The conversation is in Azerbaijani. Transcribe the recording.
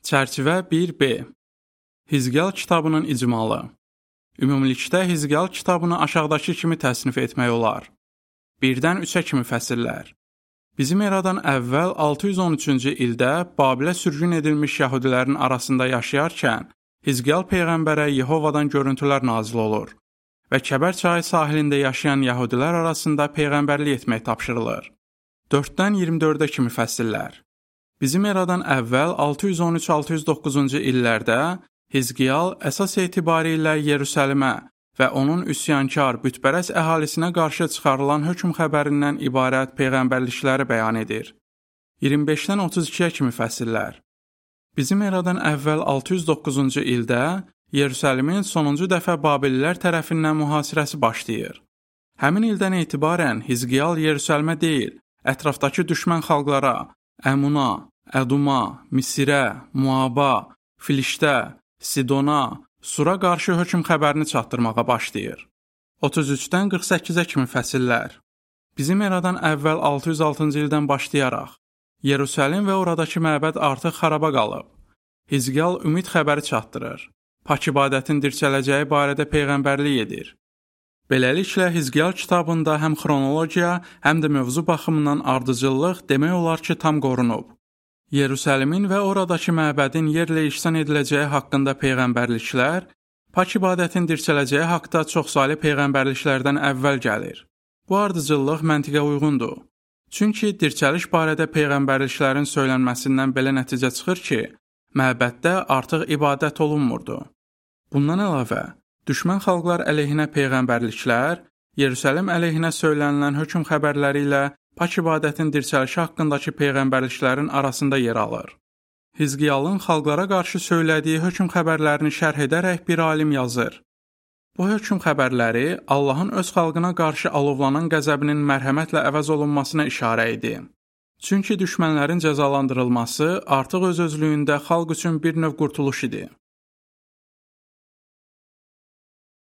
Çərçivə 1B. Hizqiyal kitabının icmalı. Ümumilikdə Hizqiyal kitabını aşağıdakı kimi təsnif etmək olar. 1-dən 3-ə kimi fəsillər. Bizim eradan əvvəl 613-cü ildə Babilə sürgün edilmiş yəhudilərin arasında yaşayarkən, Hizqiyal peyğəmbərə Yehovadan görüntülər nazil olur və Kəbər çayı sahilində yaşayan yəhudilər arasında peyğəmbərlik etmək tapşırılır. 4-dən 24-ə kimi fəsillər. Bizim eradan əvvəl 613-609-cu illərdə Hizqiyal əsas etibarilə Yerusəlimə və onun üsyankar, bütpərəst əhalisinə qarşı çıxarılan hökm xəbərindən ibarət peyğəmbərlikləri bəyan edir. 25-dən 32-yə kimi fəsillər. Bizim eradan əvvəl 609-cu ildə Yerusəlimin sonuncu dəfə Babililər tərəfindən mühasirəsi başlayır. Həmin ildən etibarən Hizqiyal Yerusəlimə deyil, ətrafdakı düşmən xalqlara, Əmuna, Əduma, Misirə, Muaba, Filiştə, Sidona, Sura qarşı hökm xəbərini çatdırmağa başlayır. 33-dən 48-ə kimi fəsillər. Bizim eradan əvvəl 606-cı ildən başlayaraq, Yerusəlim və oradakı məbəd artıq xaraba qalıb. Hizqiyal ümid xəbəri çatdırır. Pak ibadətin dirçələcəyi barədə peyğəmbərlik edir. Beləliklə, Hizqiyal kitabında həm xronologiya, həm də mövzu baxımından ardıcıllıq demək olar ki, tam qorunub. Yerusəlimin və oradakı məbədin yerlə ihsan ediləcəyi haqqında peyğəmbərliklər, pak ibadətin dirçələcəyi haqda çoxsaylı peyğəmbərliklərdən əvvəl gəlir. Bu ardıcıllıq məntiqə uyğundur. Çünki dirçəliş barədə peyğəmbərliklərin söylənməsindən belə nəticə çıxır ki, məbəddə artıq ibadət olunmurdu. Bundan əlavə, düşmən xalqlar əleyhinə peyğəmbərliklər, Yerusəlim əleyhinə söylənilən hökm xəbərləri ilə pak ibadətin dirçəlişi haqqındakı peyğəmbərliklərin arasında yer alır. Hizqiyalın xalqlara qarşı söylədiyi hökm xəbərlərini şərh edərək bir alim yazır. Bu hökm xəbərləri Allahın öz xalqına qarşı alovlanan qəzəbinin mərhəmətlə əvəz olunmasına işarə idi. Çünki düşmənlərin cəzalandırılması artıq öz-özlüyündə xalq üçün bir növ qurtuluş idi.